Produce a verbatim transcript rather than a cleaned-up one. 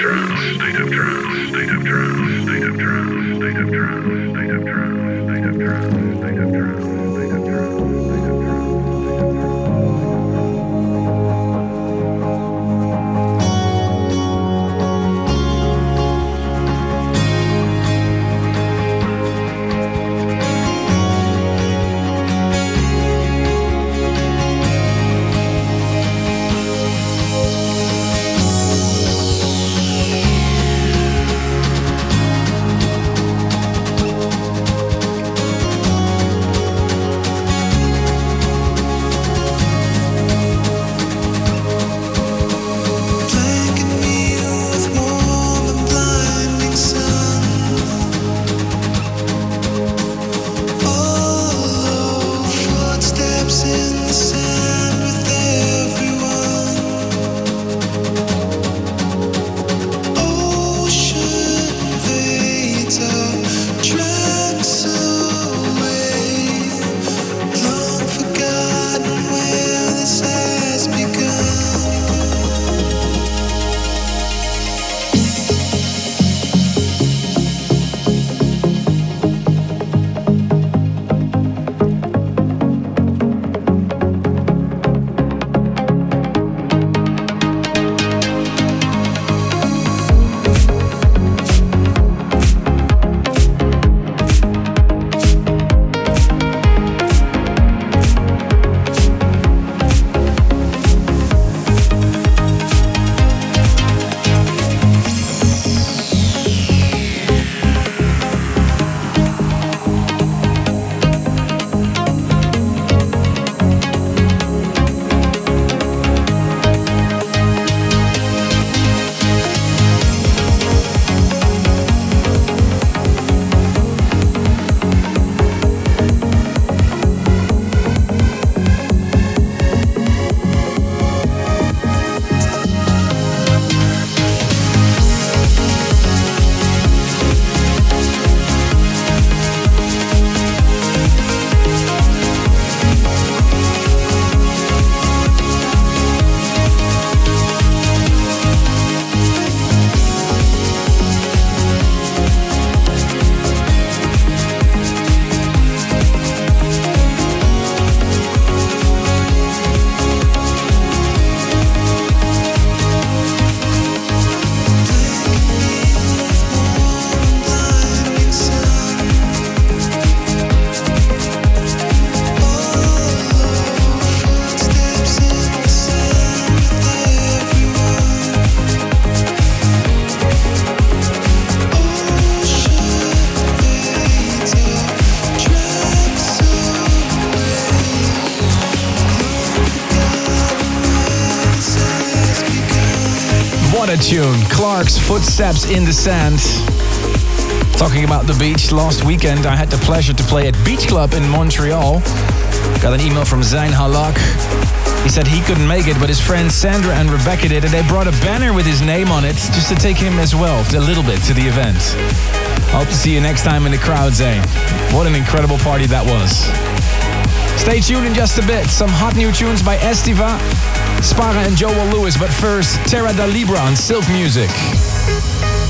What a tune. Clark's Footsteps in the Sand. Talking about the beach, last weekend I had the pleasure to play at Beach Club in Montreal. Got an email from Zain Halak. He said he couldn't make it, but his friends Sandra and Rebecca did, and they brought a banner with his name on it just to take him as well, a little bit, to the event. Hope to see you next time in the crowd, Zain. What an incredible party that was. Stay tuned in just a bit. Some hot new tunes by Estiva, Spara and Joel Lewis, but first, Terra da Libra on Silk Music.